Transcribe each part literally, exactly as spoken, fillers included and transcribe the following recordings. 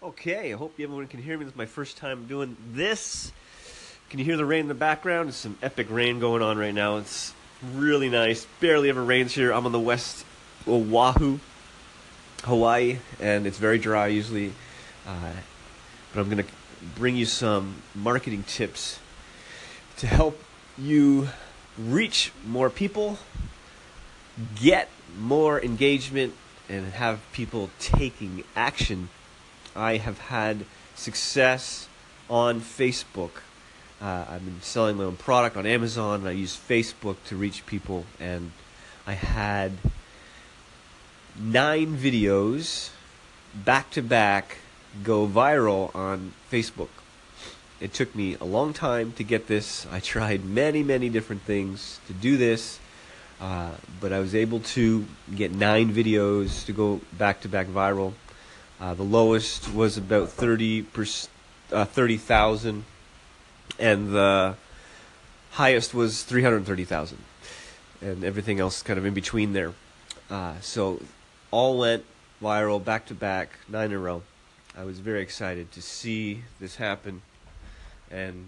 Okay, I hope everyone can hear me. This is my first time doing this. Can you hear the rain in the background? It's some epic rain going on right now. It's really nice. Barely ever rains here. I'm on the west Oahu, Hawaii, and it's very dry usually. Uh, but I'm going to bring you some marketing tips to help you reach more people, get more engagement, and have people taking action. I have had success on Facebook. Uh, I've been selling my own product on Amazon, and I use Facebook to reach people. And I had nine videos back to back go viral on Facebook. It took me a long time to get this. I tried many, many different things to do this, uh, but I was able to get nine videos to go back to back viral. Uh, the lowest was about thirty thousand, and the highest was three hundred thirty thousand, and everything else kind of in between there. Uh, so all went viral back to back, nine in a row. I was very excited to see this happen, and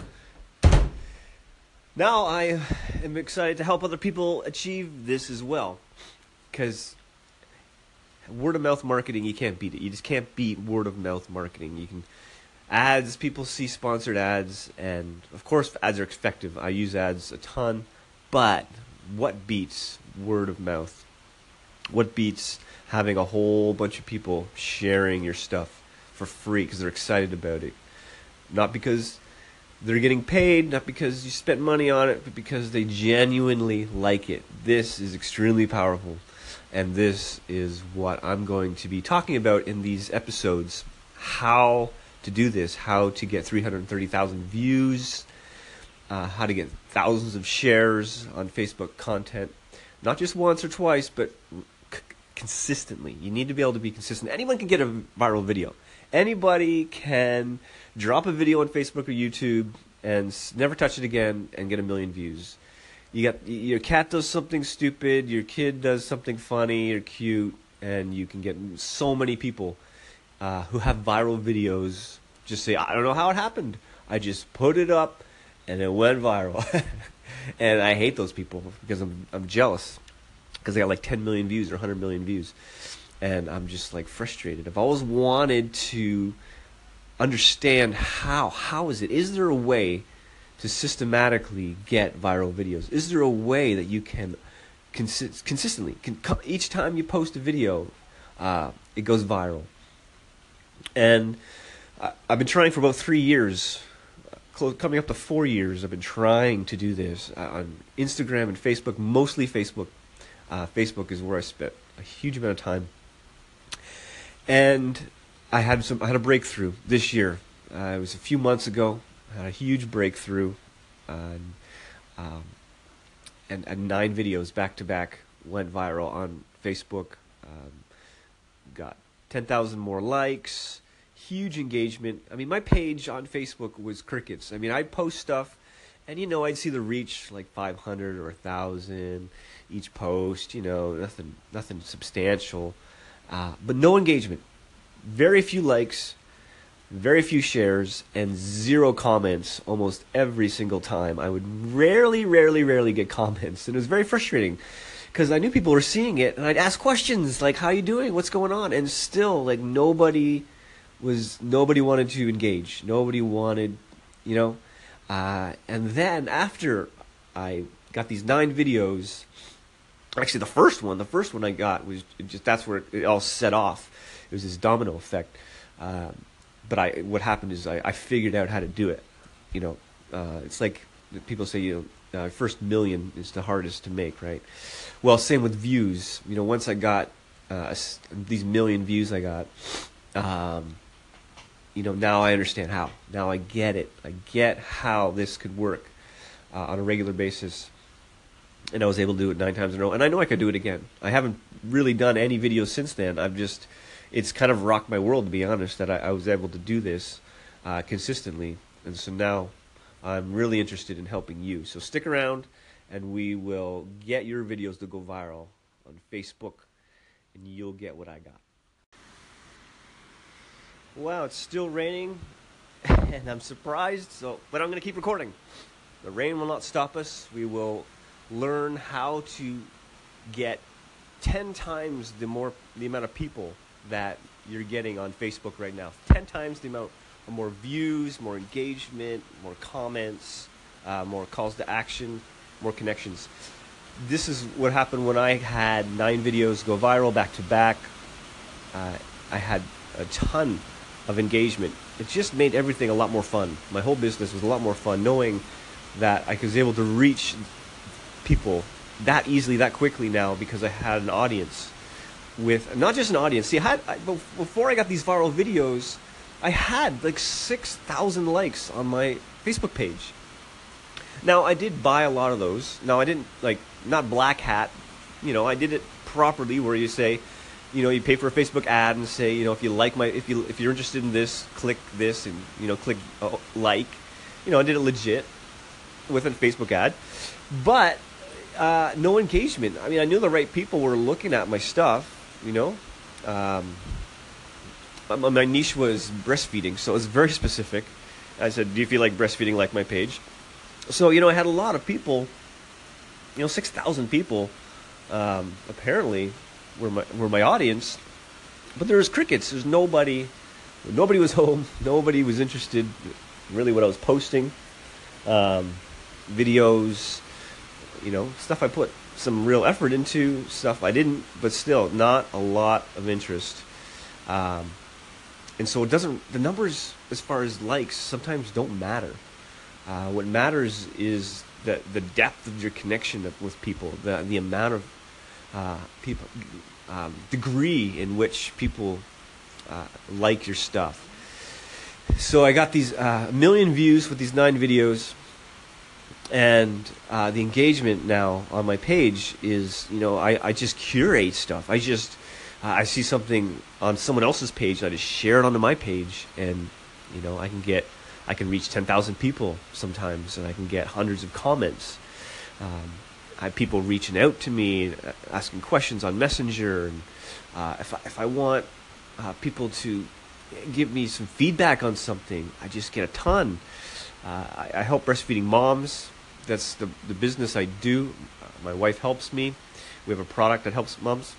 now I am excited to help other people achieve this as well, because word of mouth marketing, you can't beat it. You just can't beat word of mouth marketing. You can ads, people see sponsored ads, and of course ads are effective. I use ads a ton, but what beats word of mouth? What beats having a whole bunch of people sharing your stuff for free because they're excited about it? Not because they're getting paid, not because you spent money on it, but because they genuinely like it. This is extremely powerful. And this is what I'm going to be talking about in these episodes. How to do this, how to get three hundred thirty thousand views, uh, how to get thousands of shares on Facebook content. Not just once or twice, but c- consistently. You need to be able to be consistent. Anyone can get a viral video. Anybody can drop a video on Facebook or YouTube and s- never touch it again and get a million views. You got your cat does something stupid, your kid does something funny or cute, and you can get so many people uh, who have viral videos just say, I don't know how it happened. I just put it up and it went viral. And I hate those people because I'm I'm jealous because they got like ten million views or one hundred million views. And I'm just like frustrated. I've always wanted to understand how. How is it? Is there a way to systematically get viral videos? Is there a way that you can consi- consistently, can, each time you post a video, uh, it goes viral? And I, I've been trying for about three years, close, coming up to four years, I've been trying to do this uh, on Instagram and Facebook, mostly Facebook. Uh, Facebook is where I spent a huge amount of time. And I had some, I had a breakthrough this year. Uh, it was a few months ago. I had a huge breakthrough, and, um, and, and nine videos back to back went viral on Facebook. Um, got ten thousand more likes, huge engagement. I mean, my page on Facebook was crickets. I mean, I'd post stuff, and you know, I'd see the reach like five hundred or a thousand each post. You know, nothing, nothing substantial, uh, but no engagement. Very few likes. Very few shares and zero comments almost every single time. I would rarely, rarely, rarely get comments, and it was very frustrating because I knew people were seeing it, and I'd ask questions like, "How you doing? What's going on?" And still, like nobody was, nobody wanted to engage. Nobody wanted, you know. Uh, and then after I got these nine videos, actually the first one, the first one I got was just that's where it all set off. It was this domino effect. Um, But I, what happened is I, I figured out how to do it. You know, uh, it's like people say, you know, uh, first million is the hardest to make, right? Well, same with views. You know, once I got uh, these million views I got, um, you know, now I understand how. Now I get it. I get how this could work uh, on a regular basis. And I was able to do it nine times in a row. And I know I could do it again. I haven't really done any videos since then. I've just... It's kind of rocked my world, to be honest, that I, I was able to do this uh, consistently. And so now I'm really interested in helping you. So stick around, and we will get your videos to go viral on Facebook, and you'll get what I got. Wow, it's still raining, and I'm surprised, so but I'm going to keep recording. The rain will not stop us. We will learn how to get ten times the more the amount of people that you're getting on Facebook right now. ten times the amount of more views, more engagement, more comments, uh, more calls to action, more connections. This is what happened when I had nine videos go viral back to back. Uh, I had a ton of engagement. It just made everything a lot more fun. My whole business was a lot more fun knowing that I was able to reach people that easily, that quickly now, because I had an audience with, not just an audience. See, I had, I, before I got these viral videos, I had like six thousand likes on my Facebook page. Now, I did buy a lot of those. Now, I didn't, like, not black hat, you know, I did it properly where you say, you know, you pay for a Facebook ad and say, you know, if you like my, if you if you're interested in this, click this, and you know, click uh, like. You know, I did it legit with a Facebook ad, but uh, no engagement. I mean, I knew the right people were looking at my stuff. You know, um, my, my niche was breastfeeding, so it was very specific. I said, "Do you feel like breastfeeding like my page?" So you know, I had a lot of people. You know, six thousand people um, apparently. Were my were my audience, but there was crickets. There's nobody. Nobody was home. Nobody was interested. In really, what I was posting, um, videos, you know, stuff I put some real effort into, stuff I didn't, but still, not a lot of interest. Um, and so it doesn't. The numbers, as far as likes, sometimes don't matter. Uh, what matters is the the depth of your connection with people, the the amount of Uh, people, um, degree in which people uh, like your stuff. So I got these uh, a million views with these nine videos, and uh, the engagement now on my page is, you know, I, I just curate stuff. I just uh, I see something on someone else's page, and I just share it onto my page, and you know, I can get I can reach ten thousand people sometimes, and I can get hundreds of comments. Um, I have people reaching out to me, asking questions on Messenger, and uh, if I, if I want uh, people to give me some feedback on something, I just get a ton. Uh, I, I help breastfeeding moms. That's the the business I do. Uh, my wife helps me. We have a product that helps moms,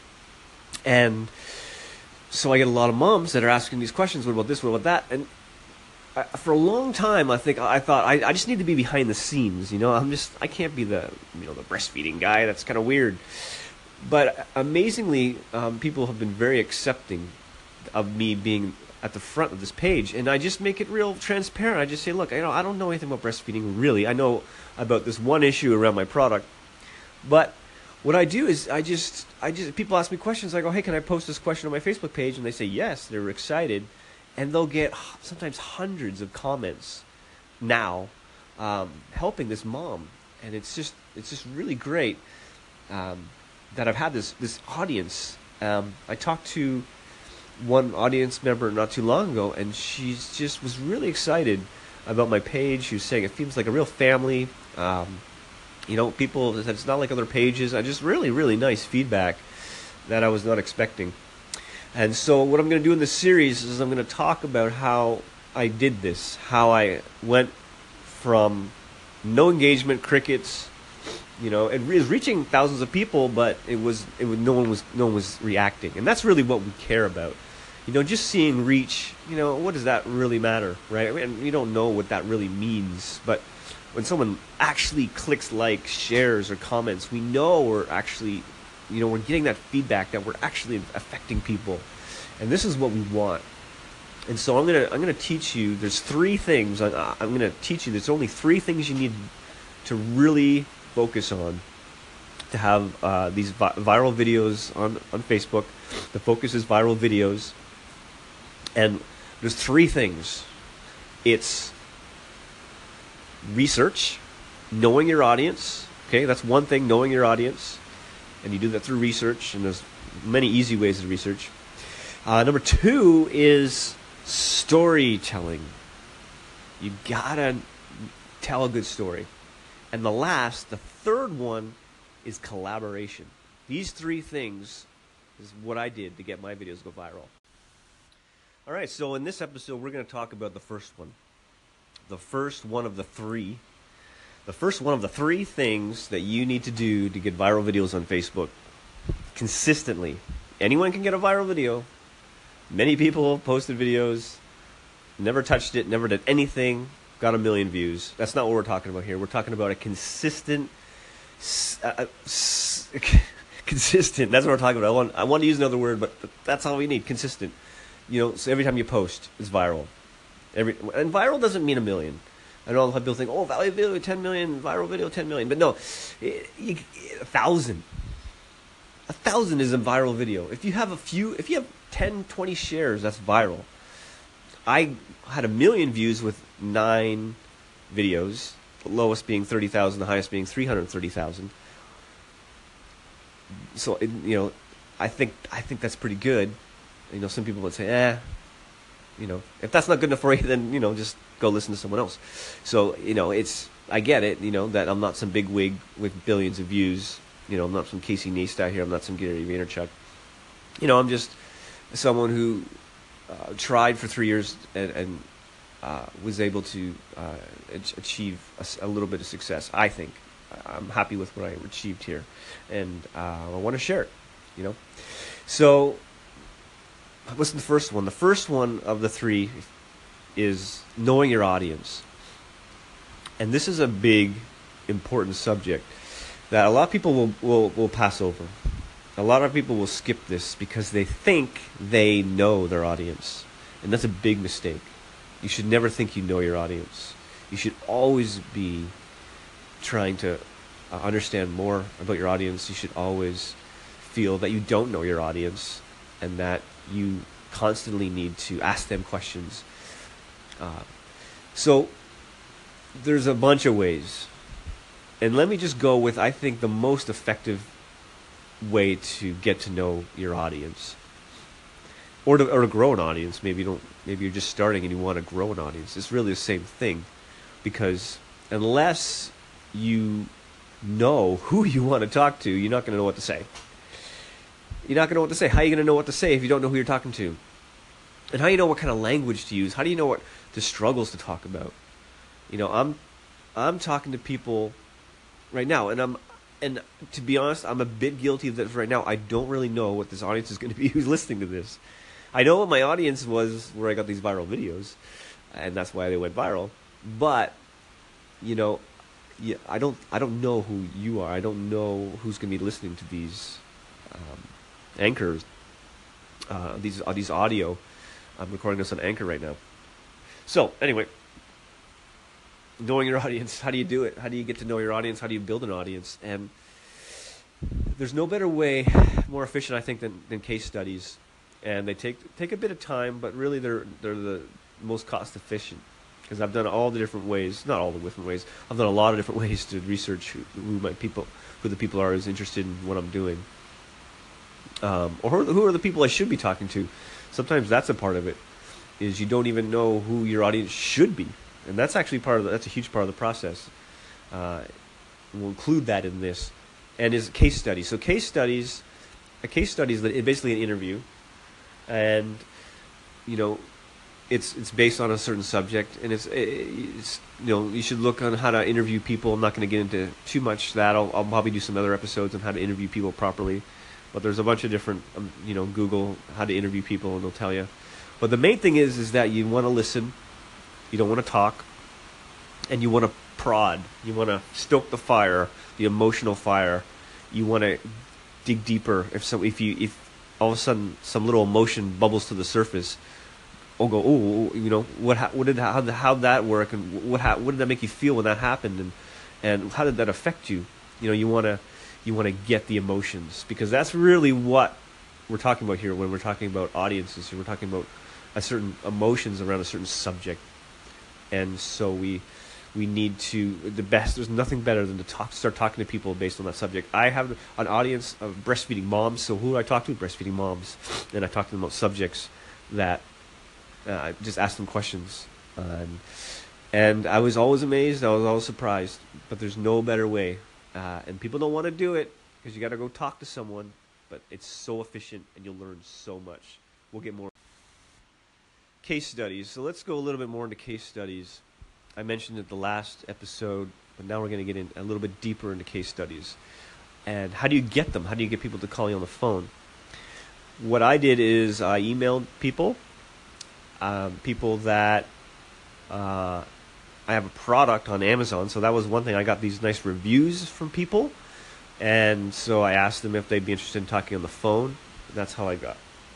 and so I get a lot of moms that are asking these questions. What about this? What about that? And I, for a long time, I think I thought I, I just need to be behind the scenes. You know, I'm just I can't be the you know the breastfeeding guy. That's kind of weird. But amazingly, um, people have been very accepting of me being at the front of this page, and I just make it real transparent. I just say, look, you know, I don't know anything about breastfeeding really. I know about this one issue around my product, but what I do is I just I just people ask me questions. I go, hey, can I post this question on my Facebook page? And they say yes. They're excited. And they'll get sometimes hundreds of comments now um, helping this mom, and it's just it's just really great um, that I've had this this audience. Um, I talked to one audience member not too long ago, and she just was really excited about my page. She was saying it feels like a real family. Um, you know, people said it's not like other pages. I just really really nice feedback that I was not expecting. And so what I'm going to do in this series is I'm going to talk about how I did this, how I went from no engagement, crickets, you know, it was reaching thousands of people, but it was it was no one was no one was reacting, and that's really what we care about. You know, just seeing reach, you know, what does that really matter, right? I mean, you don't know what that really means, but when someone actually clicks like, shares, or comments, we know we're actually. You know, we're getting that feedback that we're actually affecting people, and this is what we want. And so I'm gonna I'm gonna teach you. There's three things I, I'm gonna teach you. There's only three things you need to really focus on to have uh, these vi- viral videos on on Facebook. The focus is viral videos, and there's three things. It's research, knowing your audience. Okay, that's one thing. Knowing your audience. And you do that through research, and there's many easy ways to research. Uh, number two is storytelling. You gotta tell a good story. And the last, the third one, is collaboration. These three things is what I did to get my videos go viral. All right, so in this episode, we're going to talk about the first one. The first one of the three. The first one of the three things that you need to do to get viral videos on Facebook consistently. Anyone can get a viral video. Many people posted videos, never touched it, never did anything, got a million views. That's not what we're talking about here. We're talking about a consistent, uh, consistent. That's what we're talking about. I want, I want to use another word, but that's all we need. Consistent. You know, so every time you post, it's viral. Every and viral doesn't mean a million. I know a lot of people think, oh, viral video, ten million, viral video, ten million. But no, it, you, a thousand. A thousand is a viral video. If you have a few, if you have ten, twenty shares, that's viral. I had a million views with nine videos, the lowest being thirty thousand, the highest being three hundred thirty thousand. So, it, you know, I think I think that's pretty good. You know, some people would say, eh, you know, if that's not good enough for you, then, you know, just go listen to someone else. So, you know, it's, I get it, you know, that I'm not some big wig with billions of views. You know, I'm not some Casey Neistat here. I'm not some Gary Vaynerchuk. You know, I'm just someone who uh, tried for three years and, and uh, was able to uh, achieve a, a little bit of success, I think. I'm happy with what I achieved here. And uh, I want to share it, you know. So, what's the first one? The first one of the three is knowing your audience. And this is a big, important subject that a lot of people will, will, will pass over. A lot of people will skip this because they think they know their audience. And that's a big mistake. You should never think you know your audience. You should always be trying to uh, understand more about your audience. You should always feel that you don't know your audience and that you constantly need to ask them questions. Uh, so there's a bunch of ways. And let me just go with, I think, the most effective way to get to know your audience. Or to, or to grow an audience. Maybe you don't, maybe you're just starting and you want to grow an audience. It's really the same thing. Because unless you know who you want to talk to, you're not going to know what to say. You're not going to know what to say. How are you going to know what to say if you don't know who you're talking to? And how do you know what kind of language to use? How do you know what the struggles to talk about? You know, I'm I'm talking to people right now, and I'm and to be honest, I'm a bit guilty of this right now. I don't really know what this audience is going to be who's listening to this. I know what my audience was where I got these viral videos, and that's why they went viral. But you know, yeah, I don't I don't know who you are. I don't know who's going to be listening to these um, anchors, uh, these uh, these audio. I'm recording this on Anchor right now. So anyway, knowing your audience, how do you do it? How do you get to know your audience? How do you build an audience? And there's no better way, more efficient, I think, than, than case studies. And they take take a bit of time, but really they're they're the most cost efficient. Because I've done all the different ways, not all the different ways. I've done a lot of different ways to research who, who my people, who the people are who's interested in what I'm doing, um, or who, who are the people I should be talking to. Sometimes that's a part of it, is you don't even know who your audience should be. And that's actually part of the, that's a huge part of the process. Uh, we'll include that in this. And is case studies. So case studies, a case study is basically an interview. And, you know, it's it's based on a certain subject. And it's, it's you know, you should look on how to interview people. I'm not going to get into too much of that. I'll, I'll probably do some other episodes on how to interview people properly. But there's a bunch of different, um, you know, Google how to interview people and they'll tell you. But the main thing is, is that you want to listen. You don't want to talk. And you want to prod. You want to stoke the fire, the emotional fire. You want to dig deeper. If so, if you, if all of a sudden some little emotion bubbles to the surface, or go, oh, you know, what, what did, how, how did that work, and what, how, what did that make you feel when that happened, and, and how did that affect you? You know, you want to. You want to get the emotions, because that's really what we're talking about here when we're talking about audiences. We're talking about a certain emotions around a certain subject, and so we we need to the best. There's nothing better than to talk, start talking to people based on that subject. I have an audience of breastfeeding moms, so who do I talk to? Breastfeeding moms, and I talk to them about subjects that uh, just ask them questions, and and I was always amazed. I was always surprised, but there's no better way. Uh, and people don't want to do it because you got to go talk to someone, but it's so efficient and you'll learn so much. We'll get more. case studies. So let's go a little bit more into case studies. I mentioned it the last episode, but now we're going to get in a little bit deeper into case studies. And how do you get them? How do you get people to call you on the phone? What I did is I emailed people, um, people that uh, I have a product on Amazon. So that was one thing. I got these nice reviews from people. And so I asked them if they'd be interested in talking on the phone. That's how I got.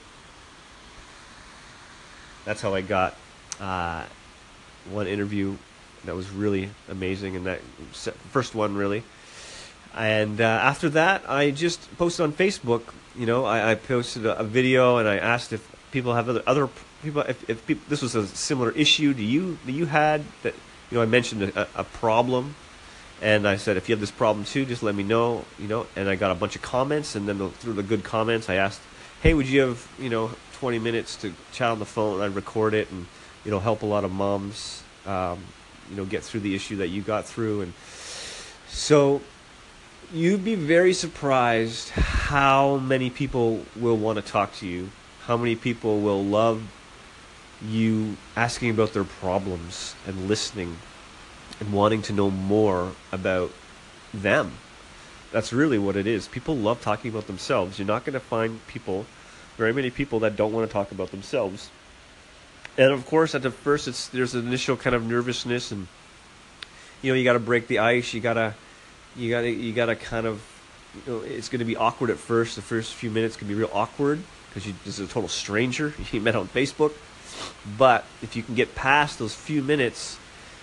That's how I got uh, one interview that was really amazing, and that first one really. And uh, after that, I just posted on Facebook. You know, I, I posted a, a video, and I asked if people have other other people. If, if people, this was a similar issue to you that you had, that you know, I mentioned a, a problem, and I said if you have this problem too, just let me know. You know, and I got a bunch of comments, and then the, through the good comments, I asked, hey, would you have you know twenty minutes to chat on the phone? And I'd record it, and you know, help a lot of moms. Um, you know, get through the issue that you got through. And so you'd be very surprised how many people will want to talk to you, how many people will love you asking about their problems and listening and wanting to know more about them. That's really what it is. People love talking about themselves. You're not going to find people, very many people, that don't want to talk about themselves. And of course, at the first, it's there's an initial kind of nervousness, and you know, you got to break the ice. You gotta, you gotta, you gotta kind of, you know, it's going to be awkward at first. The first few minutes can be real awkward because you this is a total stranger you met on Facebook. But if you can get past those few minutes,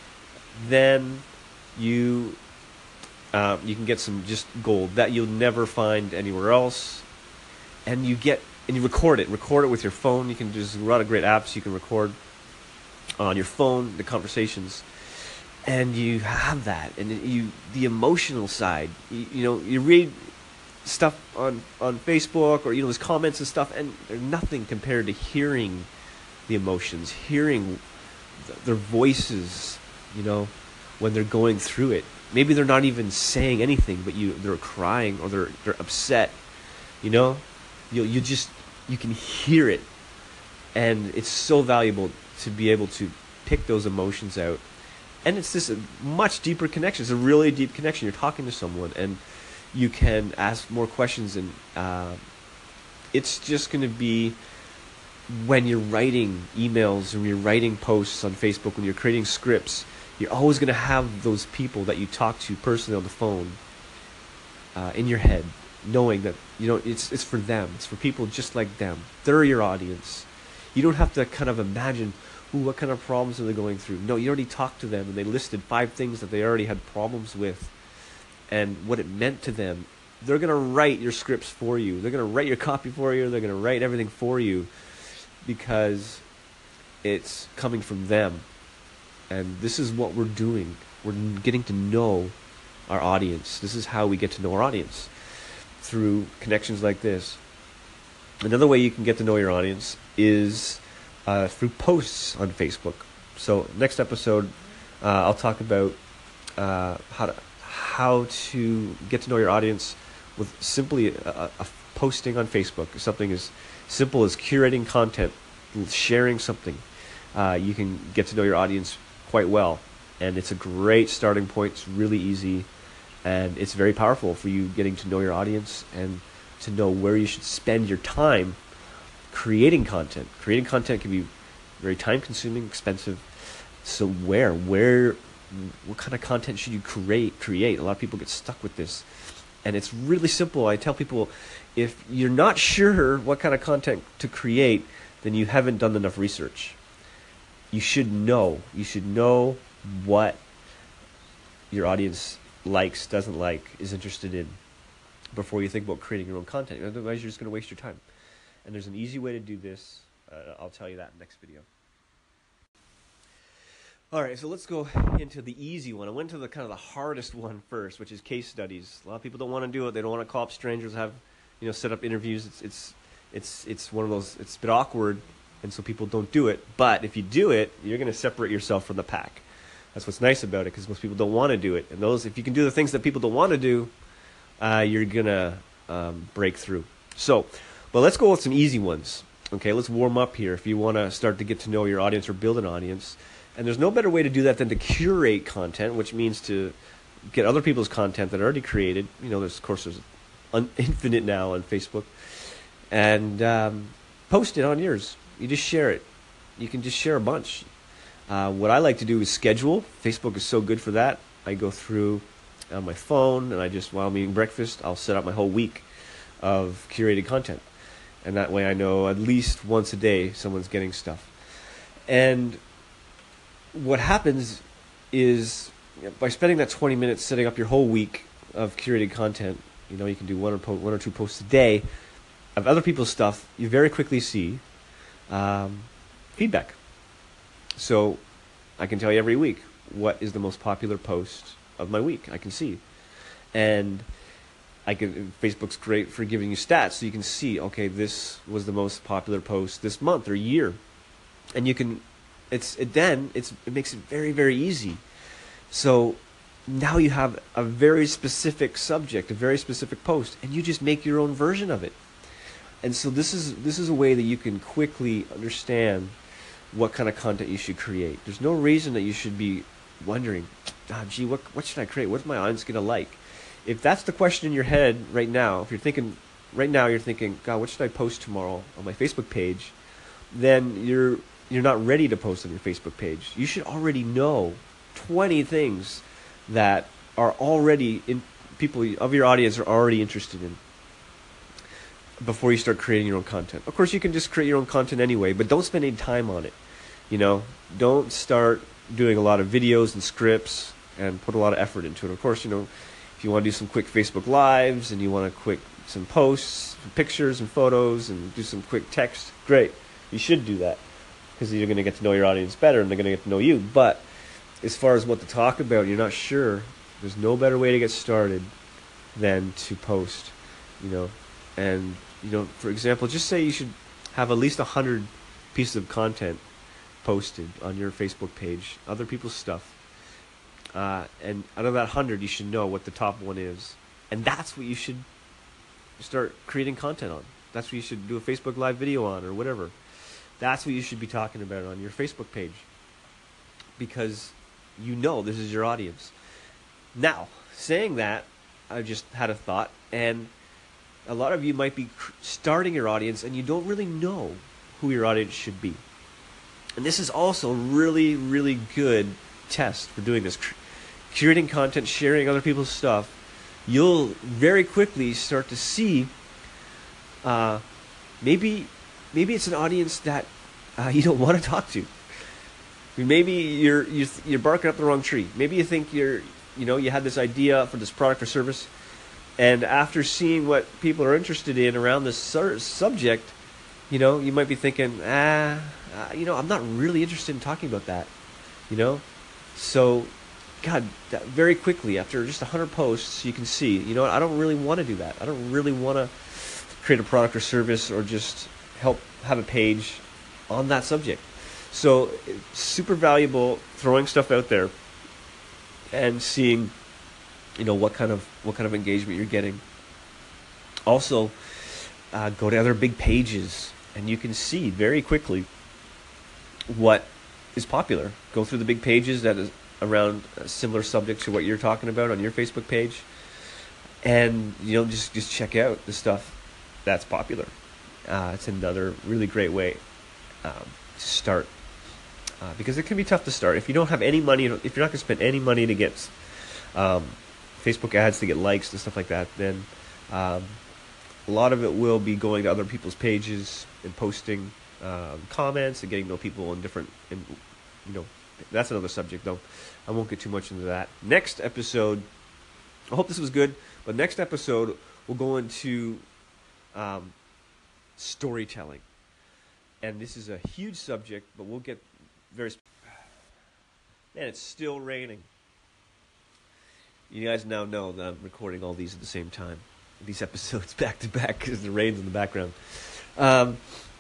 then you, uh, you can get some just gold that you'll never find anywhere else, and you get. And you record it. Record it with your phone. You can just a lot of great apps you can record on your phone the conversations, and you have that. And you the emotional side. You, you know, you read stuff on on Facebook, or you know, there's comments and stuff, and they're nothing compared to hearing the emotions, hearing th- their voices. You know, when they're going through it. Maybe they're not even saying anything, but you they're crying or they're they're upset. You know, you you just you can hear it, and it's so valuable to be able to pick those emotions out. And it's this a much deeper connection. It's a really deep connection. You're talking to someone, and you can ask more questions, and uh, it's just going to be when you're writing emails, when you're writing posts on Facebook, when you're creating scripts, you're always going to have those people that you talk to personally on the phone uh, in your head, knowing that you know it's it's for them. It's for people just like them. They're your audience. You don't have to kind of imagine, ooh, what kind of problems are they going through? No, you already talked to them, and they listed five things that they already had problems with, and what it meant to them. They're going to write your scripts for you. They're going to write your copy for you. They're going to write everything for you because it's coming from them. And this is what we're doing. We're getting to know our audience. This is how we get to know our audience, through connections like this. Another way you can get to know your audience is uh, through posts on Facebook. So next episode, uh, I'll talk about uh, how to how to get to know your audience with simply a, a posting on Facebook. Something as simple as curating content, sharing something. Uh, you can get to know your audience quite well, and it's a great starting point. It's really easy. And it's very powerful for you getting to know your audience and to know where you should spend your time creating content. Creating content can be very time-consuming, expensive. So where, where, what kind of content should you create? Create. A lot of people get stuck with this, and it's really simple. I tell people, if you're not sure what kind of content to create, then you haven't done enough research. You should know. You should know what your audience likes, doesn't like, is interested in before you think about creating your own content. Otherwise, you're just going to waste your time. And there's an easy way to do this. Uh, I'll tell you that in the next video. All right, so let's go into the easy one. I went to the kind of the hardest one first, which is case studies. A lot of people don't want to do it. They don't want to call up strangers, have you know, set up interviews. It's it's it's it's one of those. It's a bit awkward, and so people don't do it. But if you do it, you're going to separate yourself from the pack. That's what's nice about it, because most people don't want to do it. And those, if you can do the things that people don't want to do, uh, you're going to um, break through. So, but let's go with some easy ones. Okay, let's warm up here if you want to start to get to know your audience or build an audience. And there's no better way to do that than to curate content, which means to get other people's content that are already created. You know, there's, of course, there's un- infinite now on Facebook. And um, post it on yours. You just share it. You can just share a bunch. Uh, what I like to do is schedule. Facebook is so good for that. I go through on my phone, and I just, while I'm eating breakfast, I'll set up my whole week of curated content. And that way I know at least once a day someone's getting stuff. And what happens is, you know, by spending that twenty minutes setting up your whole week of curated content, you know, you can do one or, po- one or two posts a day of other people's stuff, you very quickly see um, feedback. So I can tell you every week what is the most popular post of my week. I can see. And I can, Facebook's great for giving you stats, so you can see, okay, this was the most popular post this month or year. And you can, it's it then, it's it makes it very, very easy. So now you have a very specific subject, a very specific post, and you just make your own version of it. And so this is this is a way that you can quickly understand what kind of content you should create. There's no reason that you should be wondering, oh, gee, what what should I create? What's my audience going to like? If that's the question in your head right now, if you're thinking, right now you're thinking, God, what should I post tomorrow on my Facebook page? Then you're you're not ready to post on your Facebook page. You should already know twenty things that are already in, people of your audience are already interested in before you start creating your own content. Of course, you can just create your own content anyway, but don't spend any time on it. You know, don't start doing a lot of videos and scripts and put a lot of effort into it. Of course, you know, if you want to do some quick Facebook Lives and you want to quick some posts, pictures and photos, and do some quick text, great. You should do that because you're going to get to know your audience better and they're going to get to know you. But as far as what to talk about, you're not sure. There's no better way to get started than to post, you know. And, you know, for example, just say you should have at least one hundred pieces of content posted on your Facebook page, other people's stuff. Uh, and out of that one hundred, you should know what the top one is. And that's what you should start creating content on. That's what you should do a Facebook Live video on or whatever. That's what you should be talking about on your Facebook page. Because you know this is your audience. Now, saying that, I just had a thought, and a lot of you might be cr- starting your audience and you don't really know who your audience should be. And this is also really, really good test for doing this. C- curating content, sharing other people's stuff, you'll very quickly start to see uh, maybe maybe it's an audience that uh, you don't want to talk to. Maybe you're you're, you're barking up the wrong tree. Maybe you think you're you know you had this idea for this product or service, and after seeing what people are interested in around this sur- subject, you know you might be thinking, ah, uh, you know I'm not really interested in talking about that, you know. So, God, that very quickly after just one hundred posts, you can see, you know what, I don't really want to do that. I don't really want to create a product or service or just help have a page on that subject. So it's super valuable throwing stuff out there and seeing, you know, what kind of what kind of engagement you're getting. Also, uh, go to other big pages and you can see very quickly what is popular. Go through the big pages that is around a similar subject to what you're talking about on your Facebook page, and you know just just check out the stuff that's popular. Uh, it's another really great way um, to start. Uh, because it can be tough to start. If you don't have any money, if you're not going to spend any money to get um, Facebook ads, to get likes and stuff like that, then um, a lot of it will be going to other people's pages and posting um, comments and getting to know people in different, in, you know, that's another subject though. I won't get too much into that. Next episode, I hope this was good, but next episode we'll go into um, storytelling. And this is a huge subject, but we'll get very sp- Man, it's still raining. You guys now know that I'm recording all these at the same time. These episodes back to back because the rain's in the background. Um,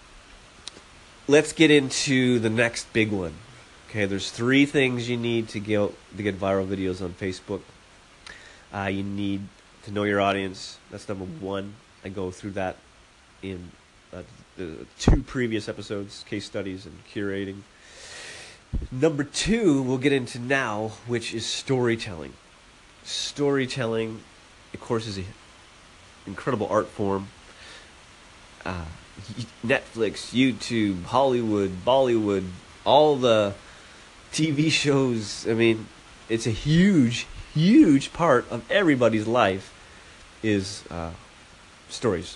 let's get into the next big one. Okay, there's three things you need to get to get viral videos on Facebook. Uh, you need to know your audience. That's number one. I go through that in uh, the two previous episodes, case studies and curating. Number two, we'll get into now, which is storytelling. Storytelling, of course, is an incredible art form. Uh, Netflix, YouTube, Hollywood, Bollywood, all the T V shows. I mean, it's a huge, huge part of everybody's life is uh, stories.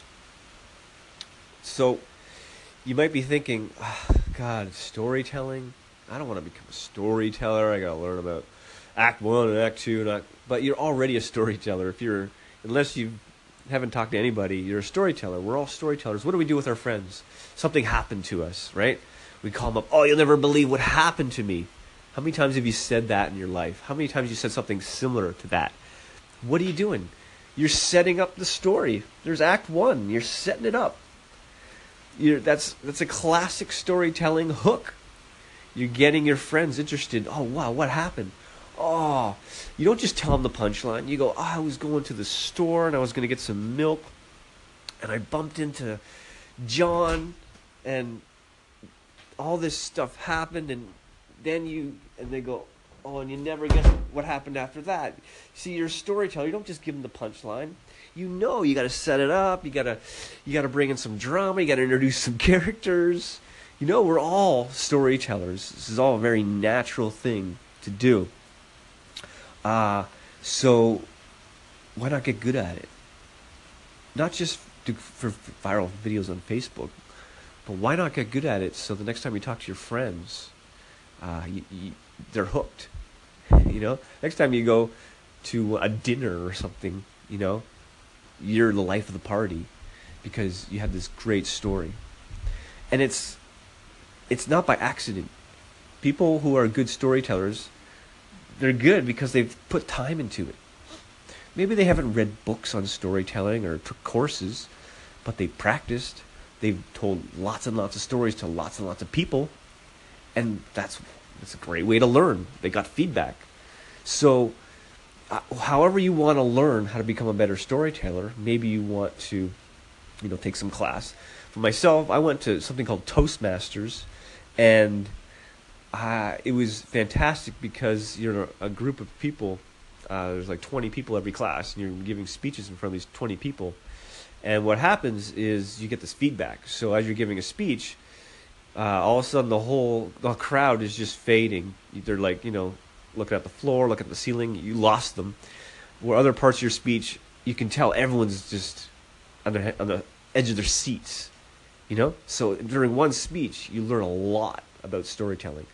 So you might be thinking, oh, God, storytelling? I don't want to become a storyteller. I got to learn about Act One and Act Two, and act... but you're already a storyteller. If you're, unless you haven't talked to anybody, you're a storyteller. We're all storytellers. What do we do with our friends? Something happened to us, right? We call them up. Oh, you'll never believe what happened to me. How many times have you said that in your life? How many times have you said something similar to that? What are you doing? You're setting up the story. There's Act One. You're setting it up. You're, that's that's a classic storytelling hook. You're getting your friends interested. Oh, wow, what happened? Oh, you don't just tell them the punchline. You go, oh, I was going to the store and I was going to get some milk and I bumped into John and all this stuff happened, and then you, and they go, oh, and you never guess what happened after that. See, you're a storyteller. You don't just give them the punchline. You know you got to set it up. You got to you got to bring in some drama. You got to introduce some characters. You know, we're all storytellers. This is all a very natural thing to do. Uh, so why not get good at it? Not just do, for, for viral videos on Facebook, but why not get good at it so the next time you talk to your friends, uh, you, you, they're hooked. You know, next time you go to a dinner or something, you know, you're the life of the party because you had this great story. And it's it's not by accident. People who are good storytellers, they're good because they've put time into it. Maybe they haven't read books on storytelling or took courses, but they practiced. They've told lots and lots of stories to lots and lots of people, and that's that's a great way to learn. They got feedback. So uh, however you want to learn how to become a better storyteller, maybe you want to, you know, take some class. For myself, I went to something called Toastmasters, and uh, it was fantastic because you're a group of people. Uh, there's like twenty people every class, and you're giving speeches in front of these twenty people. And what happens is you get this feedback. So as you're giving a speech, uh, all of a sudden the whole the crowd is just fading. They're like, you know, looking at the floor, looking at the ceiling. You lost them. Where other parts of your speech, you can tell everyone's just on the, on the edge of their seats. You know? So during one speech, you learn a lot about storytelling.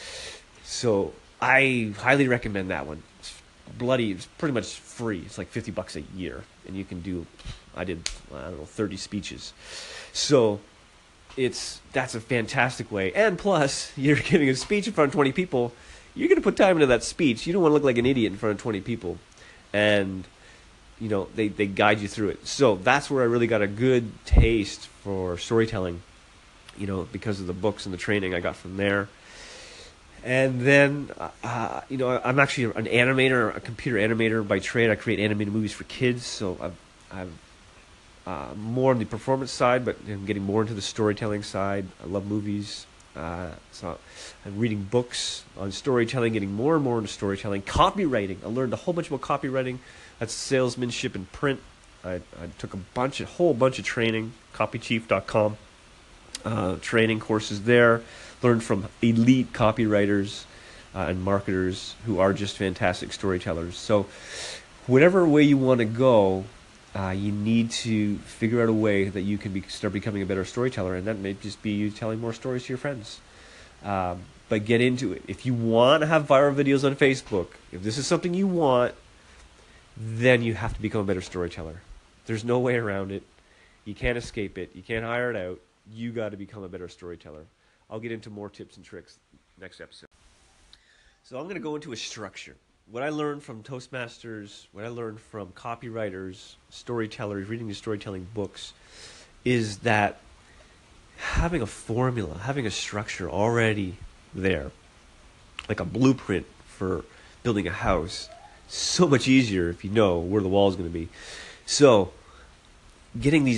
So I highly recommend that one. It's bloody, it's pretty much free. It's like fifty bucks a year. And you can do, I did, I don't know, thirty speeches. So it's, that's a fantastic way. And plus, you're giving a speech in front of twenty people. You're going to put time into that speech. You don't want to look like an idiot in front of twenty people. And, you know, they, they guide you through it. So that's where I really got a good taste for storytelling, you know, because of the books and the training I got from there. And then, uh, you know, I'm actually an animator, a computer animator by trade. I create animated movies for kids, so I'm, I'm uh, more on the performance side, but I'm getting more into the storytelling side. I love movies. Uh, so I'm reading books on storytelling, getting more and more into storytelling. Copywriting. I learned a whole bunch about copywriting. That's salesmanship in print. I, I took a bunch, a whole bunch of training, copy chief dot com, uh, training courses there. Learned from elite copywriters uh, and marketers who are just fantastic storytellers. So whatever way you want to go, uh, you need to figure out a way that you can be, start becoming a better storyteller, and that may just be you telling more stories to your friends. Um, but get into it. If you want to have viral videos on Facebook, if this is something you want, then you have to become a better storyteller. There's no way around it. You can't escape it. You can't hire it out. You got to become a better storyteller. I'll get into more tips and tricks next episode. So I'm going to go into a structure. What I learned from Toastmasters, what I learned from copywriters, storytellers, reading the storytelling books, is that having a formula, having a structure already there, like a blueprint for building a house, so much easier if you know where the wall is going to be. So getting these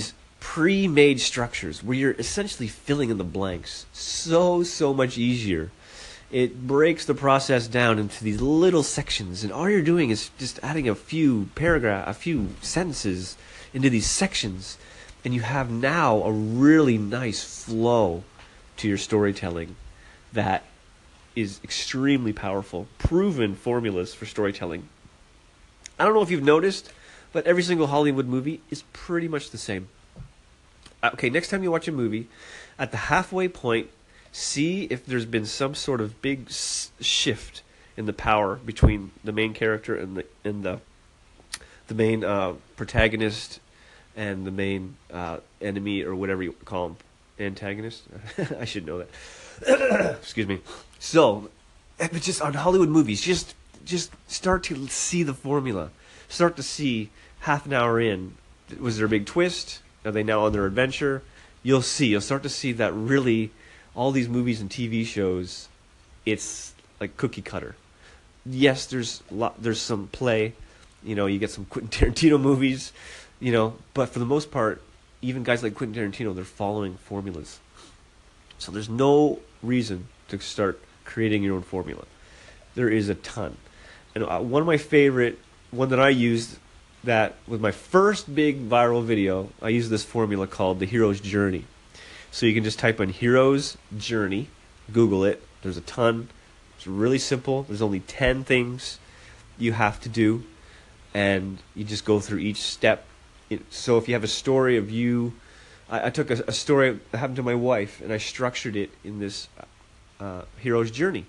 pre-made structures where you're essentially filling in the blanks so, so much easier. It breaks the process down into these little sections, and all you're doing is just adding a few paragraph, a few sentences into these sections, and you have now a really nice flow to your storytelling that is extremely powerful. Proven formulas for storytelling. I don't know if you've noticed, but every single Hollywood movie is pretty much the same. Okay, next time you watch a movie, at the halfway point, see if there's been some sort of big s- shift in the power between the main character and the and the the main uh, protagonist and the main uh, enemy, or whatever you call him, antagonist. I should know that. Excuse me. So, but just on Hollywood movies, just just start to see the formula. Start to see half an hour in, was there a big twist? Are they now on their adventure? You'll see. You'll start to see that really, all these movies and T V shows, it's like cookie cutter. Yes, there's lot, there's some play. You know, you get some Quentin Tarantino movies, you know, but for the most part, even guys like Quentin Tarantino, they're following formulas. So there's no reason to start creating your own formula. There is a ton. And uh, one of my favorite, one that I used, that was my first big viral video, I used this formula called the hero's journey. So you can just type in hero's journey, Google it. There's a ton. It's really simple. There's only ten things you have to do, and you just go through each step. It, so if you have a story of you, I, I took a, a story that happened to my wife, and I structured it in this uh, hero's journey.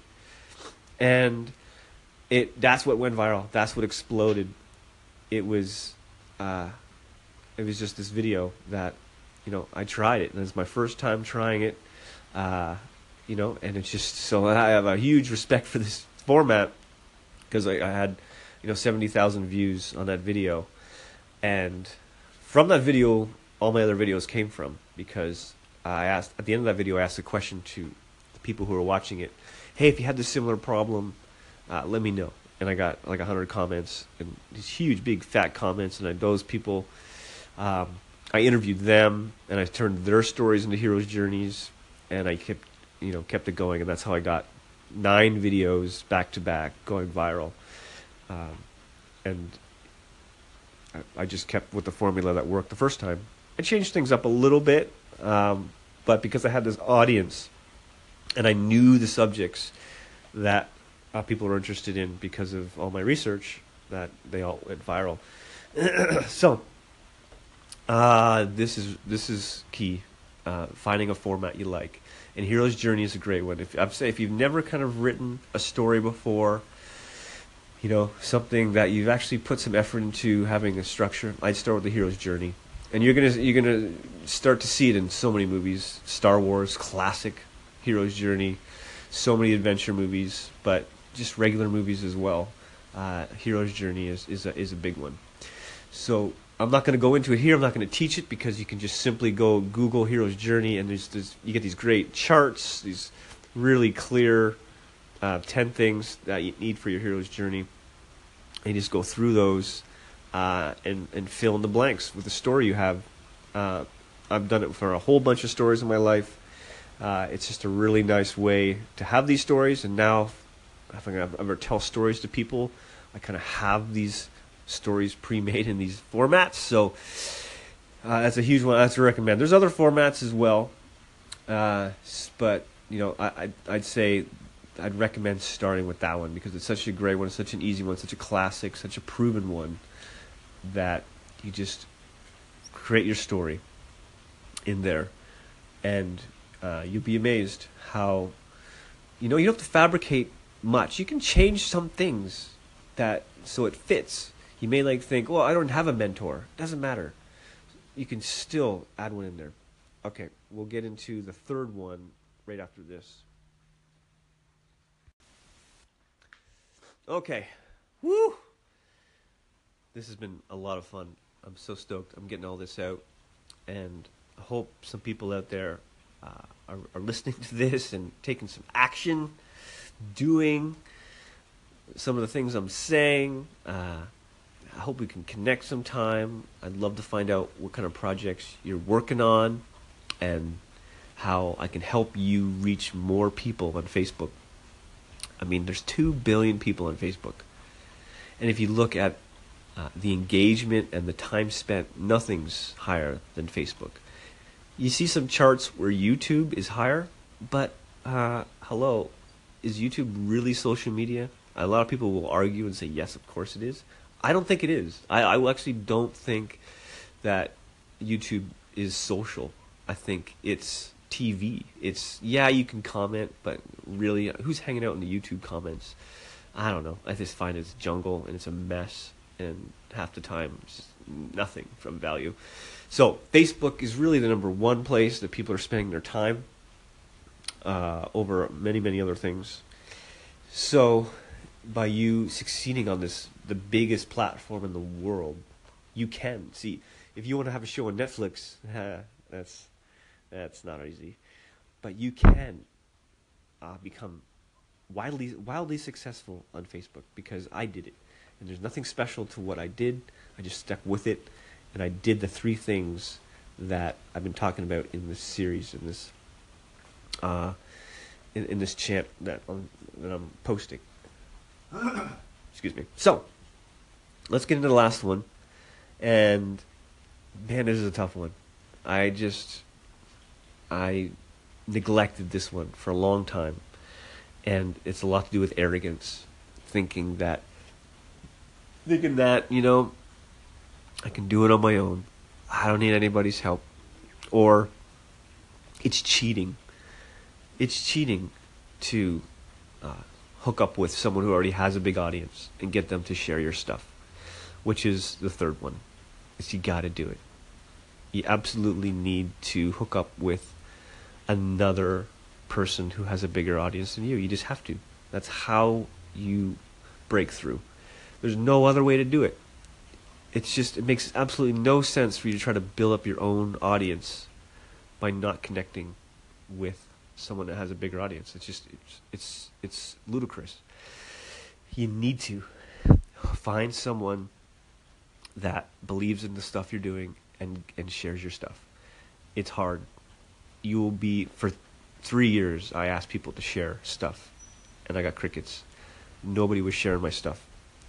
And it that's what went viral. That's what exploded. It was, uh, it was just this video that, you know, I tried it, and it's my first time trying it, uh, you know, and it's just, so I have a huge respect for this format, because I, I had, you know, seventy thousand views on that video, and from that video, all my other videos came from, because I asked, at the end of that video, I asked a question to the people who were watching it, hey, if you had this similar problem, uh, let me know. And I got like a hundred comments, and these huge, big, fat comments, and I, those people, um, I interviewed them, and I turned their stories into heroes' journeys, and I kept, you know, kept it going, and that's how I got nine videos back to back going viral, um, and I, I just kept with the formula that worked the first time. I changed things up a little bit, um, but because I had this audience, and I knew the subjects that Uh, people are interested in because of all my research, that they all went viral. So uh, this is this is key, uh, finding a format you like, and Hero's Journey is a great one. If I'd say if you've never kind of written a story before, you know, something that you've actually put some effort into having a structure, I'd start with the Hero's Journey, and you're gonna you're gonna start to see it in so many movies. Star Wars, classic Hero's Journey, so many adventure movies, but just regular movies as well. Uh, Hero's Journey is is a, is a big one. So I'm not going to go into it here. I'm not going to teach it, because you can just simply go Google Hero's Journey, and there's, there's you get these great charts, these really clear uh, ten things that you need for your hero's journey. And you just go through those uh, and and fill in the blanks with the story you have. Uh, I've done it for a whole bunch of stories in my life. Uh, it's just a really nice way to have these stories, and now, if I ever tell stories to people, I kind of have these stories pre-made in these formats. So uh, that's a huge one. That's a recommend. There's other formats as well, uh, but you know, I, I'd, I'd say I'd recommend starting with that one, because it's such a great one, it's such an easy one, such a classic, such a proven one, that you just create your story in there, and uh, you'll be amazed how, you know, you don't have to fabricate much. You can change some things that so it fits. You may like think, well, I don't have a mentor. Doesn't matter. You can still add one in there. Okay, we'll get into the third one right after this. Okay. Woo! This has been a lot of fun. I'm so stoked. I'm getting all this out, and I hope some people out there uh, are, are listening to this and taking some action, doing some of the things I'm saying. Uh, I hope we can connect sometime. I'd love to find out what kind of projects you're working on and how I can help you reach more people on Facebook. I mean, there's two billion people on Facebook. And if you look at uh, the engagement and the time spent, nothing's higher than Facebook. You see some charts where YouTube is higher, but uh, hello, is YouTube really social media? A lot of people will argue and say, yes, of course it is. I don't think it is. I, I actually don't think that YouTube is social. I think it's T V. It's, yeah, you can comment, but really, who's hanging out in the YouTube comments? I don't know. I just find it's jungle and it's a mess, and half the time it's just nothing from value. So Facebook is really the number one place that people are spending their time uh, over many, many other things. So by you succeeding on this, the biggest platform in the world, you can see. If you want to have a show on Netflix, that's that's not easy, but you can uh, become wildly wildly successful on Facebook, because I did it, and there's nothing special to what I did. I just stuck with it, and I did the three things that I've been talking about in this series, in this uh, in, in this chant that I'm, that I'm posting. Excuse me. So let's get into the last one, and man, this is a tough one. I just I neglected this one for a long time, and it's a lot to do with arrogance, thinking that thinking that you know I can do it on my own. I don't need anybody's help, or it's cheating. It's cheating to uh, hook up with someone who already has a big audience and get them to share your stuff, which is the third one. Is you got to do it. You absolutely need to hook up with another person who has a bigger audience than you. You just have to. That's how you break through. There's no other way to do it. It's just, it makes absolutely no sense for you to try to build up your own audience by not connecting with someone that has a bigger audience. It's just, it's, it's, it's ludicrous. You need to find someone that believes in the stuff you're doing and, and shares your stuff. It's hard. You will be, for three years, I asked people to share stuff, and I got crickets. Nobody was sharing my stuff.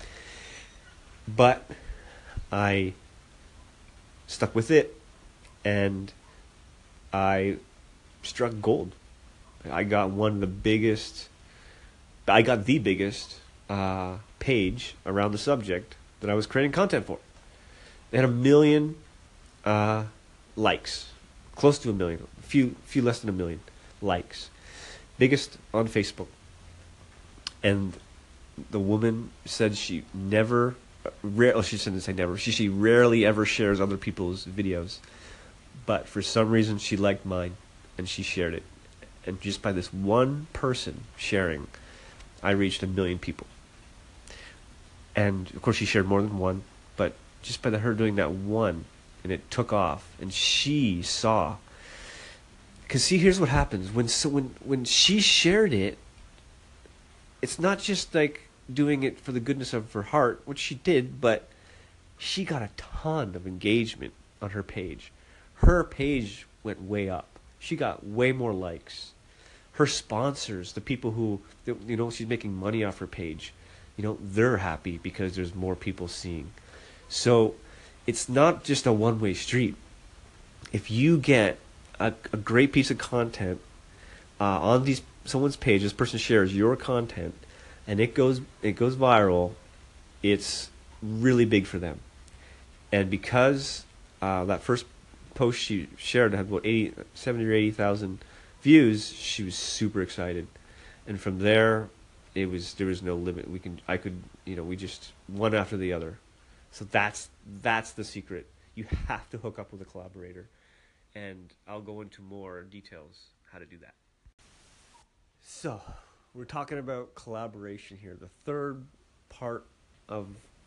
But I stuck with it, and I struck gold. I got one of the biggest, I got the biggest uh, page around the subject that I was creating content for. They had a million uh, likes, close to a million, a few, few less than a million likes. Biggest on Facebook. And the woman said she never, rare, oh, she didn't say never, she, she rarely ever shares other people's videos. But for some reason she liked mine, and she shared it. And just by this one person sharing, I reached a million people. And of course she shared more than one, but just by the, her doing that one, and it took off, and she saw. Because see, here's what happens when so when when she shared it. It's not just like doing it for the goodness of her heart, which she did, but she got a ton of engagement on her page. Her page went way up. She got way more likes. Her sponsors, the people who, you know, she's making money off her page, you know, they're happy because there's more people seeing. So it's not just a one-way street. If you get a, a great piece of content uh, on these someone's page, this person shares your content, and it goes it goes viral, it's really big for them. And because uh, that first post she shared had about eighty, seventy or eighty thousand views, she was super excited. And from there, it was there was no limit. We can I could you know we just one after the other. So that's that's the secret. You have to hook up with a collaborator, and I'll go into more details how to do that. So we're talking about collaboration here. The third part of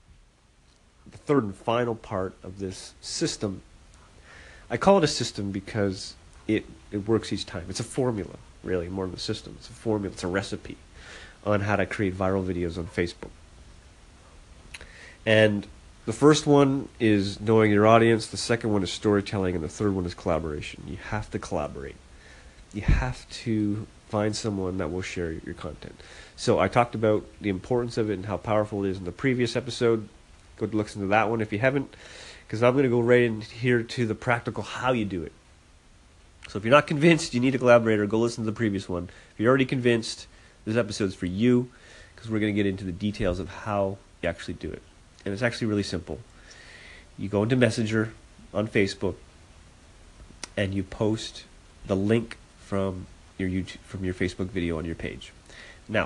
the third and final part of this system. I call it a system because it, it works each time. It's a formula, really, more than a system. It's a formula. It's a recipe on how to create viral videos on Facebook. And The first one is knowing your audience, the second one is storytelling, and the third one is collaboration. You have to collaborate. You have to find someone that will share your content. So I talked about the importance of it and how powerful it is in the previous episode. Go listen to that one if you haven't, because I'm going to go right in here to the practical how you do it. So if you're not convinced you need a collaborator, go listen to the previous one. If you're already convinced, this episode's for you, because we're going to get into the details of how you actually do it. And it's actually really simple. You go into Messenger on Facebook, and you post the link from your YouTube, from your Facebook video on your page. Now,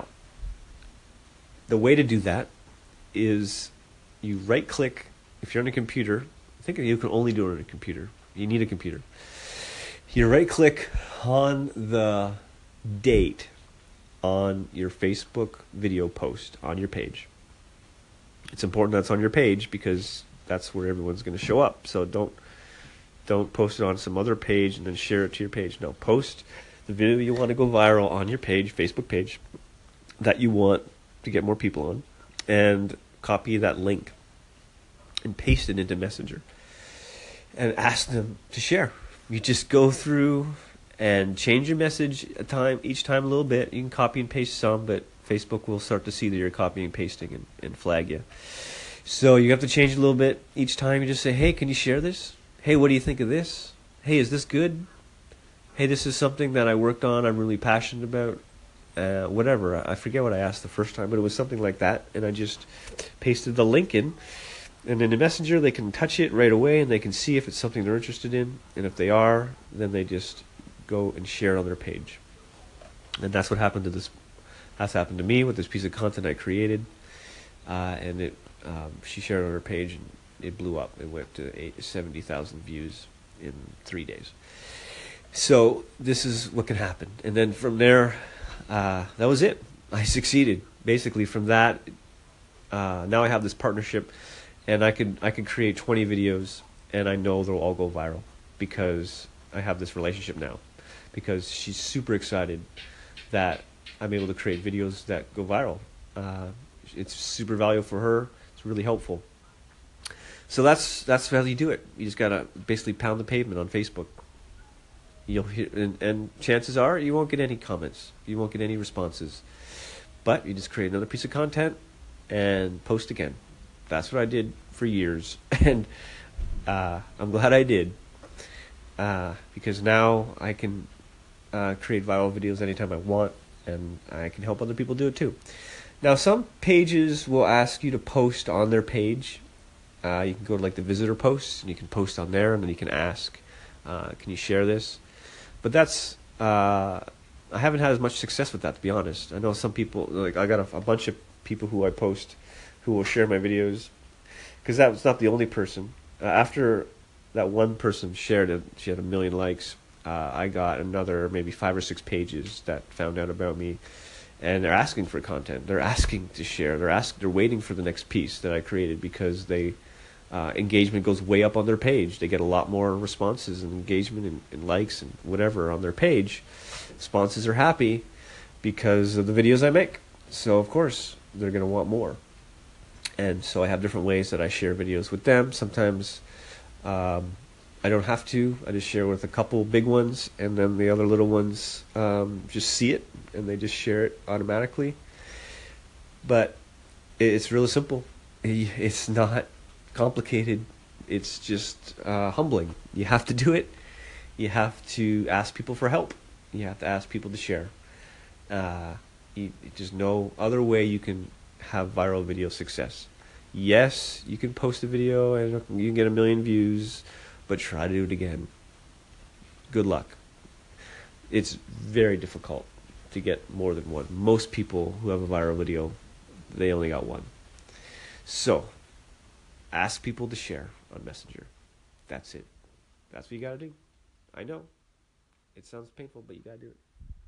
the way to do that is you right-click. If you're on a computer, I think you can only do it on a computer. You need a computer. You right-click on the date on your Facebook video post on your page. It's important that's on your page because that's where everyone's going to show up. So don't don't post it on some other page and then share it to your page. No, post the video you want to go viral on your page, Facebook page, that you want to get more people on, and copy that link and paste it into Messenger and ask them to share. You just go through and change your message a time each time a little bit. You can copy and paste some, but Facebook will start to see that you're copying and pasting and, and flag you. So you have to change it a little bit each time. You just say, hey, can you share this? Hey, what do you think of this? Hey, is this good? Hey, this is something that I worked on, I'm really passionate about. Uh, whatever. I forget what I asked the first time, but it was something like that. And I just pasted the link in. And in the Messenger, they can touch it right away, and they can see if it's something they're interested in. And if they are, then they just go and share it on their page. And that's what happened to this. That's happened to me with this piece of content I created. Uh, and it, um, she shared it on her page, and it blew up. It went to eight, seventy thousand views in three days. So this is what can happen. And then from there, uh, that was it. I succeeded. Basically, from that, uh, now I have this partnership. And I could I could create twenty videos, and I know they'll all go viral because I have this relationship now. Because she's super excited that I'm able to create videos that go viral. Uh, it's super valuable for her. It's really helpful. So that's that's how you do it. You just gotta basically pound the pavement on Facebook. You'll hear, and, and chances are you won't get any comments. You won't get any responses. But you just create another piece of content and post again. That's what I did for years, and uh, I'm glad I did, uh, because now I can uh, create viral videos anytime I want, and I can help other people do it too. Now, some pages will ask you to post on their page. Uh, you can go to like the visitor posts, and you can post on there, and then you can ask, uh, can you share this? But that's, uh, I haven't had as much success with that, to be honest. I know some people, like I got a, a bunch of people who I post who will share my videos, because that was not the only person. Uh, after that one person shared it, she had a million likes, uh, I got another maybe five or six pages that found out about me, and they're asking for content. They're asking to share. They're ask, They're waiting for the next piece that I created, because they uh, engagement goes way up on their page. They get a lot more responses and engagement and, and likes and whatever on their page. Sponsors are happy because of the videos I make. So of course they're going to want more. And so I have different ways that I share videos with them. Sometimes um, I don't have to. I just share with a couple big ones, and then the other little ones um, just see it, and they just share it automatically. But it's really simple. It's not complicated. It's just uh, humbling. You have to do it. You have to ask people for help. You have to ask people to share. Uh, you, there's no other way you can have viral video success. Yes, you can post a video and you can get a million views, but try to do it again. Good luck. It's very difficult to get more than one. Most people who have a viral video, they only got one. So, ask people to share on Messenger. That's it. That's what you gotta do. I know. It sounds painful, but you gotta do it.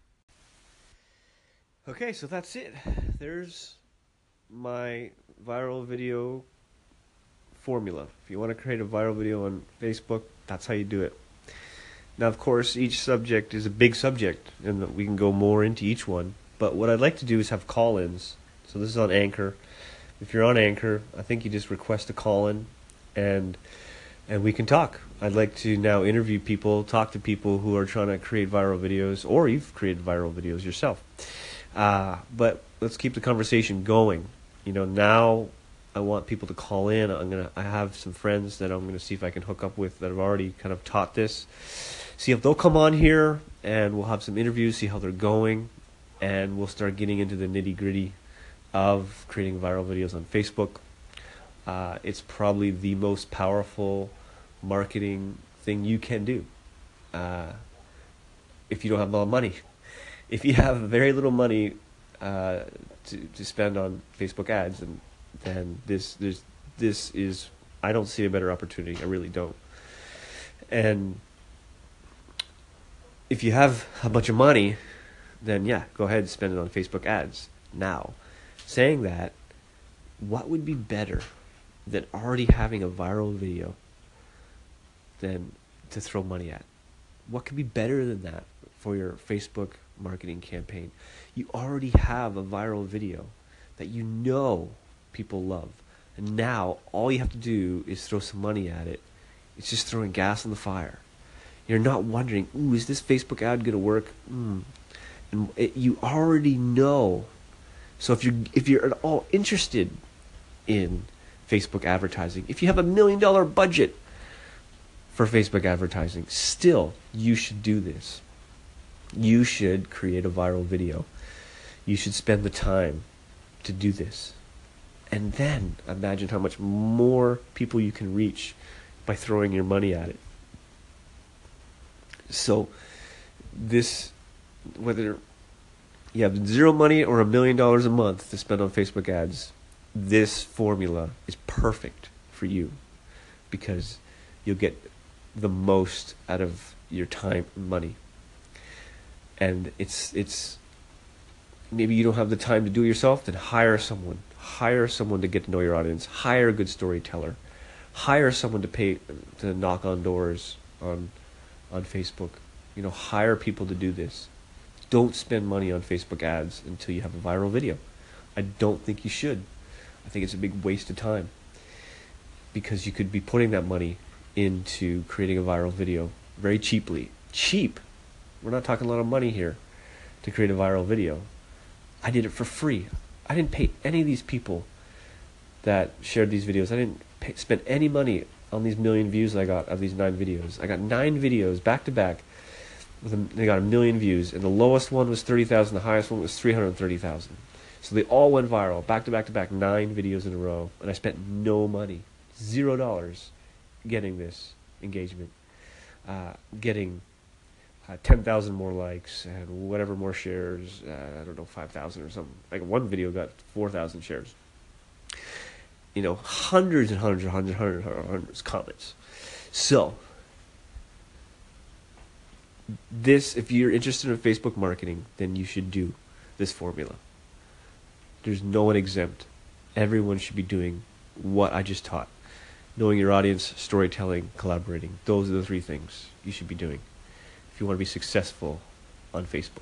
Okay, so that's it. There's my viral video formula. If you want to create a viral video on Facebook, that's how you do it. Now, of course, each subject is a big subject, and we can go more into each one. But what I'd like to do is have call-ins. So this is on Anchor. If you're on Anchor, I think you just request a call in, and and we can talk. I'd like to now interview people, talk to people who are trying to create viral videos, or you've created viral videos yourself. Uh, but let's keep the conversation going. You know, now I want people to call in. I'm gonna. I have some friends that I'm gonna see if I can hook up with that have already kind of taught this. See if they'll come on here, and we'll have some interviews. See how they're going, and we'll start getting into the nitty gritty of creating viral videos on Facebook. Uh, it's probably the most powerful marketing thing you can do. Uh, if you don't have a lot of money, if you have very little money uh, to to spend on Facebook ads, and then this this this is, I don't see a better opportunity. I really don't. And if you have a bunch of money, then yeah, go ahead and spend it on Facebook ads now. Saying that, what would be better than already having a viral video than to throw money at? What could be better than that for your Facebook marketing campaign? You already have a viral video that you know people love. And now all you have to do is throw some money at it. It's just throwing gas on the fire. You're not wondering, ooh, is this Facebook ad going to work? Mm. And it, you already know. So if you're, if you're at all interested in Facebook advertising, if you have a million dollar budget for Facebook advertising, still, you should do this. You should create a viral video. You should spend the time to do this. And then imagine how much more people you can reach by throwing your money at it. So this, whether you have zero money or a million dollars a month to spend on Facebook ads, this formula is perfect for you, because you'll get the most out of your time and money. And it's it's maybe you don't have the time to do it yourself, then hire someone. Hire someone to get to know your audience. Hire a good storyteller. Hire someone to pay to knock on doors on on Facebook. You know, hire people to do this. Don't spend money on Facebook ads until you have a viral video. I don't think you should. I think it's a big waste of time, because you could be putting that money into creating a viral video very cheaply. Cheap. We're not talking a lot of money here to create a viral video. I did it for free. I didn't pay any of these people that shared these videos. I didn't pay, spend any money on these million views I got of these nine videos. I got nine videos back to back. With a, they got a million views, and the lowest one was thirty thousand. The highest one was three hundred thirty thousand. So they all went viral, back to back to back, nine videos in a row, and I spent no money, zero dollars, getting this engagement, uh, getting uh, ten thousand more likes and whatever more shares. Uh, I don't know, five thousand or something. Like one video got four thousand shares. You know, hundreds and hundreds and hundreds, hundreds, hundreds, hundreds comments. So this, if you're interested in Facebook marketing, then you should do this formula. There's no one exempt. Everyone should be doing what I just taught. Knowing your audience, storytelling, collaborating. Those are the three things you should be doing if you want to be successful on Facebook.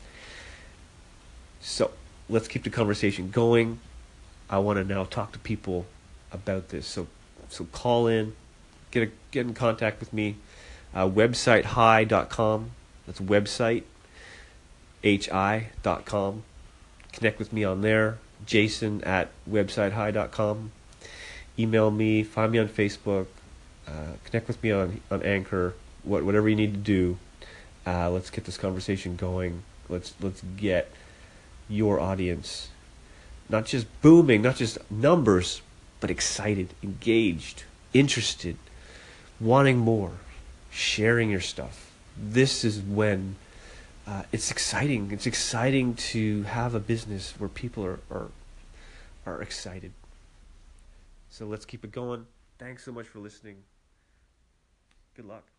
So let's keep the conversation going. I want to now talk to people about this. So so call in, get a, get in contact with me. Uh, website hi dot com. That's website hi dot com. Connect with me on there. Jason at website hi dot com. Email me. Find me on Facebook. Uh, connect with me on on Anchor. What whatever you need to do. Uh, let's get this conversation going. Let's let's get your audience not just booming, not just numbers, but excited, engaged, interested, wanting more, sharing your stuff. This is when uh, it's exciting. It's exciting to have a business where people are, are are excited. So let's keep it going. Thanks so much for listening. Good luck.